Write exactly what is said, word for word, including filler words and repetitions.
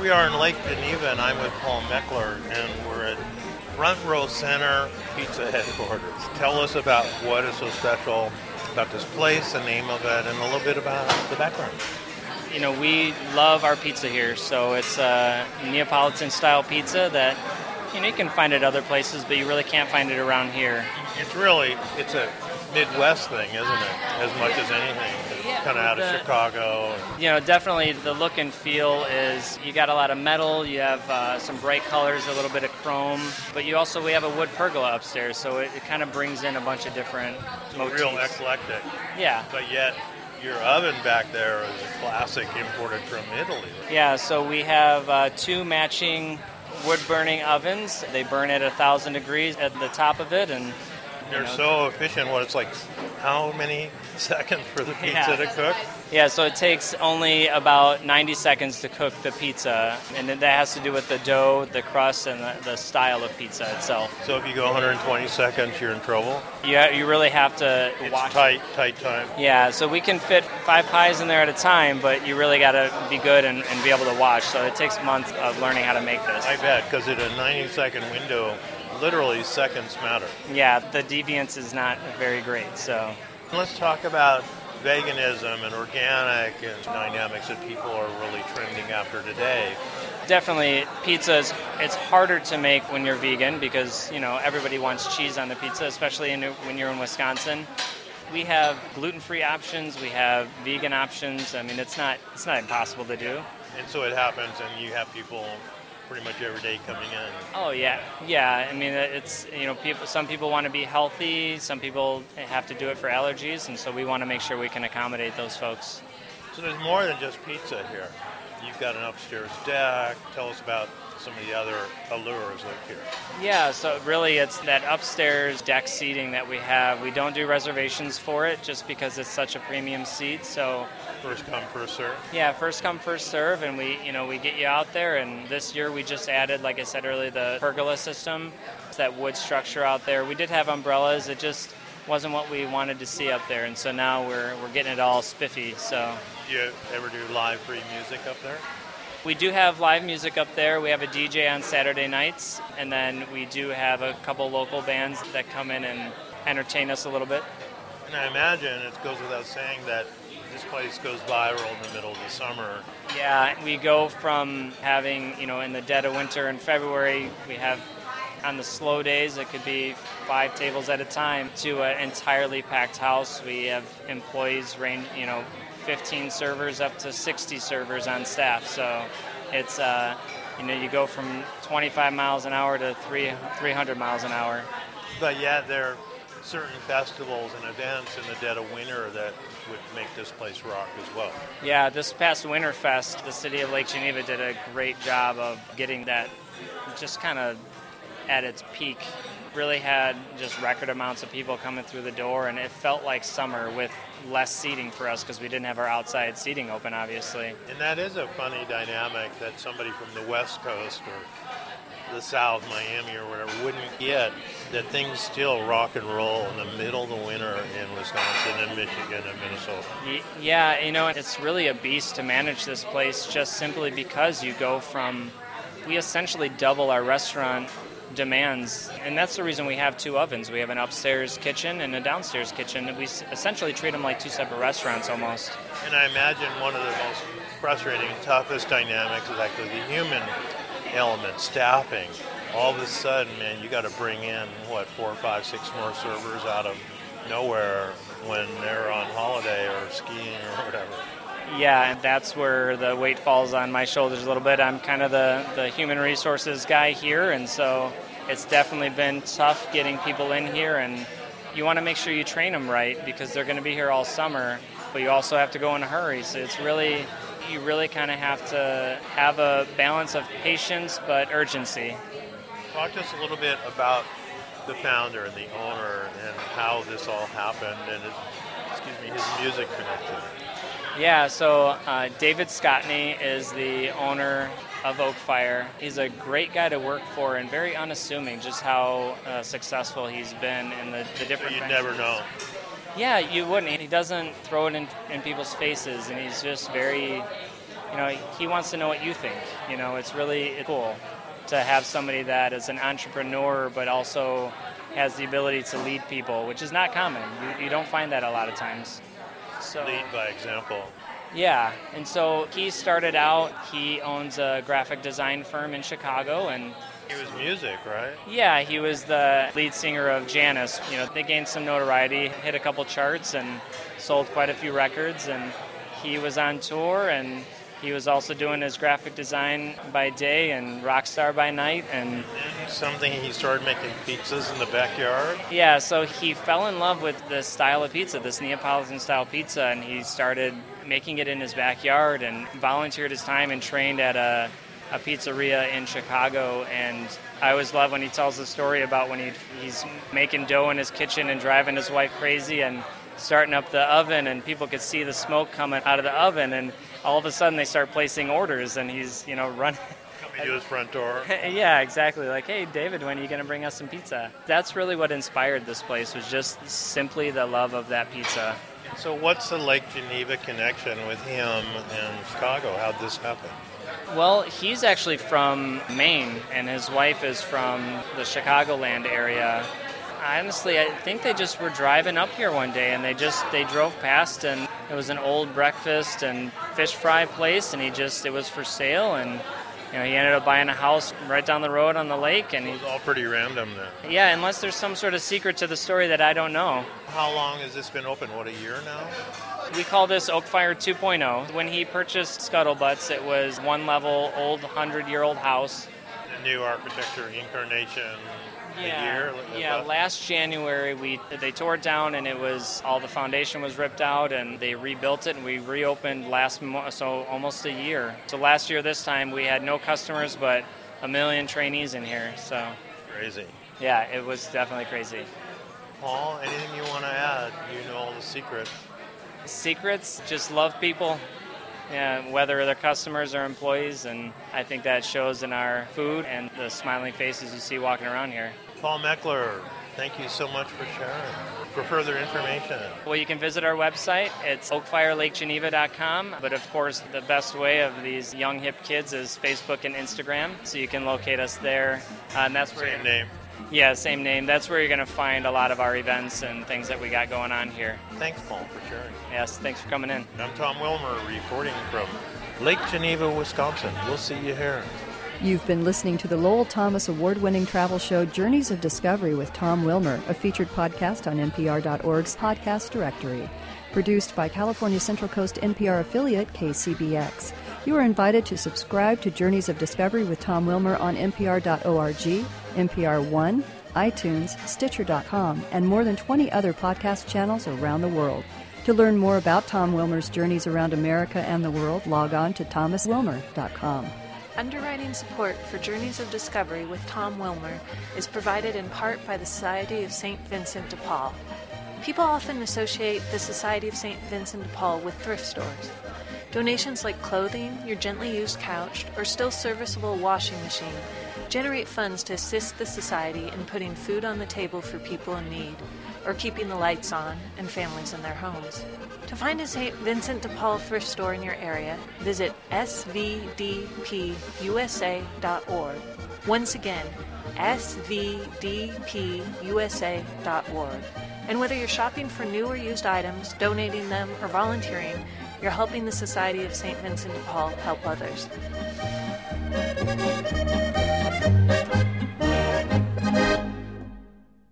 we are in Lake Geneva, and I'm with Paul Meckler, and we're at Front Row Center Pizza Headquarters. Tell us about what is so special about this place, the name of it, and a little bit about the background. You know, we love our pizza here, so it's a Neapolitan-style pizza that, you know, you can find it other places, but you really can't find it around here. It's really, it's a Midwest thing, isn't it? As much as anything. It's Yeah, kind of out of the- Chicago. You know, definitely the look and feel is you got a lot of metal, you have uh, some bright colors, a little bit of chrome, but you also, we have a wood pergola upstairs, so it, it kind of brings in a bunch of different motifs. Real eclectic. Yeah. But yet, your oven back there is a classic imported from Italy. Yeah, so we have uh, two matching wood-burning ovens. They burn at one thousand degrees at the top of it, and They're you know, so efficient. What, it's like how many seconds for the pizza Yeah. to cook? Yeah, so it takes only about ninety seconds to cook the pizza, and that has to do with the dough, the crust, and the, the style of pizza itself. So if you go one hundred twenty seconds, you're in trouble. You, you really have to It's watch. tight, tight time. Yeah, so we can fit five pies in there at a time, but you really got to be good and, and be able to watch. So it takes months of learning how to make this. I bet, because in a ninety second window, literally seconds matter. Yeah, the deviance is not very great, so... Let's talk about veganism and organic and dynamics that people are really trending after today. Definitely, pizza is, it's harder to make when you're vegan because, you know, everybody wants cheese on the pizza, especially in, when you're in Wisconsin. We have gluten-free options, we have vegan options. I mean, it's not it's not impossible to do. And so it happens, and you have people pretty much every day coming in. Oh yeah, yeah. I mean, it's, you know, people. Some people want to be healthy. Some people have to do it for allergies, and so we want to make sure we can accommodate those folks. So there's more than just pizza here. You've got an upstairs deck. Tell us about some of the other allures like here. Yeah, so really it's that upstairs deck seating that we have. We don't do reservations for it just because it's such a premium seat. So First come, first serve. yeah, first come, first serve, and we, you know, we get you out there. And this year we just added, like I said earlier, the pergola system. It's that wood structure out there. We did have umbrellas. It just wasn't what we wanted to see up there, and so now we're we're getting it all spiffy. So Do you ever do live free music up there? we do have live music up there. We have a D J on Saturday nights, and then we do have a couple local bands that come in and entertain us a little bit. And I imagine it goes without saying that this place goes viral in the middle of the summer. Yeah, we go from having, you know, in the dead of winter in February, we have on the slow days, it could be five tables at a time, to an entirely packed house. We have employees range, you know, fifteen servers up to sixty servers on staff. So it's, uh, you know, you go from twenty-five miles an hour to three hundred miles an hour. But yet there are certain festivals and events in the dead of winter that would make this place rock as well. Yeah, this past Winterfest, the city of Lake Geneva did a great job of getting that just kind of at its peak. Really had just record amounts of people coming through the door, and it felt like summer with less seating for us because we didn't have our outside seating open, obviously. And that is a funny dynamic that somebody from the West Coast or the South, Miami or whatever, wouldn't get, that things still rock and roll in the middle of the winter in Wisconsin and Michigan and Minnesota. Y- Yeah, you know, it's really a beast to manage this place just simply because you go from, we essentially double our restaurant demands, and that's the reason we have two ovens. We have an upstairs kitchen and a downstairs kitchen. We s- essentially treat them like two separate restaurants almost. And I imagine one of the most frustrating, toughest dynamics is actually the human element, staffing. All of a sudden, man, you got to bring in, what, four, five, six more servers out of nowhere when they're on holiday or skiing or whatever. Yeah, and that's where the weight falls on my shoulders a little bit. I'm kind of the, the human resources guy here, and so it's definitely been tough getting people in here, and you want to make sure you train them right because they're going to be here all summer, but you also have to go in a hurry. So it's really, you really kind of have to have a balance of patience but urgency. Talk to us a little bit about the founder and the owner and how this all happened and his, excuse me, his music connection. Yeah, so uh, David Scotney is the owner of Oakfire. He's a great guy to work for and very unassuming just how uh, successful he's been in the, the different So you'd ventures. never know. Yeah, you wouldn't. He doesn't throw it in, in people's faces, and he's just very, you know, he wants to know what you think. You know, it's really cool to have somebody that is an entrepreneur but also has the ability to lead people, which is not common. You, you don't find that a lot of times. So, lead by example. Yeah, and so he started out, he owns a graphic design firm in Chicago, and he was music, right? Yeah, he was the lead singer of Janis. You know, they gained some notoriety, hit a couple charts, and sold quite a few records, and he was on tour, and he was also doing his graphic design by day and rock star by night. And then something, he started making pizzas in the backyard? Yeah, so he fell in love with this style of pizza, this Neapolitan-style pizza, and he started making it in his backyard and volunteered his time and trained at a, a pizzeria in Chicago. And I always love when he tells the story about when he he's making dough in his kitchen and driving his wife crazy and starting up the oven, and people could see the smoke coming out of the oven, and all of a sudden they start placing orders, and he's, you know, running coming to his front door. Yeah, exactly. Like, hey, David, when are you going to bring us some pizza? That's really what inspired this place, was just simply the love of that pizza. So what's the Lake Geneva connection with him and Chicago? How'd this happen? Well, he's actually from Maine, and his wife is from the Chicagoland area. Honestly, I think they just were driving up here one day, and they just they drove past, and it was an old breakfast and fish fry place, and he just it was for sale, and you know he ended up buying a house right down the road on the lake, and it he, was all pretty random then. Yeah, unless there's some sort of secret to the story that I don't know. How long has this been open? What, a year now? We call this Oakfire two point oh. When he purchased Scuttlebutts, it was one level, old hundred-year-old house. The new architecture incarnation. Yeah, year, yeah. Last January, we they tore it down, and it was all the foundation was ripped out, and they rebuilt it, and we reopened last mo- so almost a year. So last year, this time, we had no customers, but a million trainees in here. So crazy. Yeah, it was definitely crazy. Paul, anything you want to add? You know all the secrets. Secrets, just love people. Yeah, whether they're customers or employees, and I think that shows in our food and the smiling faces you see walking around here. Paul Meckler, thank you so much for sharing. For further information, well, you can visit our website. It's oakfire lake geneva dot com, but of course the best way of these young hip kids is Facebook and Instagram, so you can locate us there. Uh, and that's where same name. Yeah, same name. That's where you're going to find a lot of our events and things that we got going on here. Thanks, Paul, for sharing. Yes, thanks for coming in. I'm Tom Wilmer, reporting from Lake Geneva, Wisconsin. We'll see you here. You've been listening to the Lowell Thomas award-winning travel show Journeys of Discovery with Tom Wilmer, a featured podcast on N P R dot org's podcast directory. Produced by California Central Coast N P R affiliate K C B X. You are invited to subscribe to Journeys of Discovery with Tom Wilmer on N P R dot org, N P R One, iTunes, Stitcher dot com, and more than twenty other podcast channels around the world. To learn more about Tom Wilmer's journeys around America and the world, log on to thomas wilmer dot com. Underwriting support for Journeys of Discovery with Tom Wilmer is provided in part by the Society of Saint Vincent de Paul. People often associate the Society of Saint Vincent de Paul with thrift stores. Donations like clothing, your gently used couch, or still serviceable washing machine generate funds to assist the Society in putting food on the table for people in need, or keeping the lights on and families in their homes. To find a Saint Vincent de Paul thrift store in your area, visit s v d p u s a dot org. Once again, s v d p u s a dot org. And whether you're shopping for new or used items, donating them, or volunteering, you're helping the Society of Saint Vincent de Paul help others.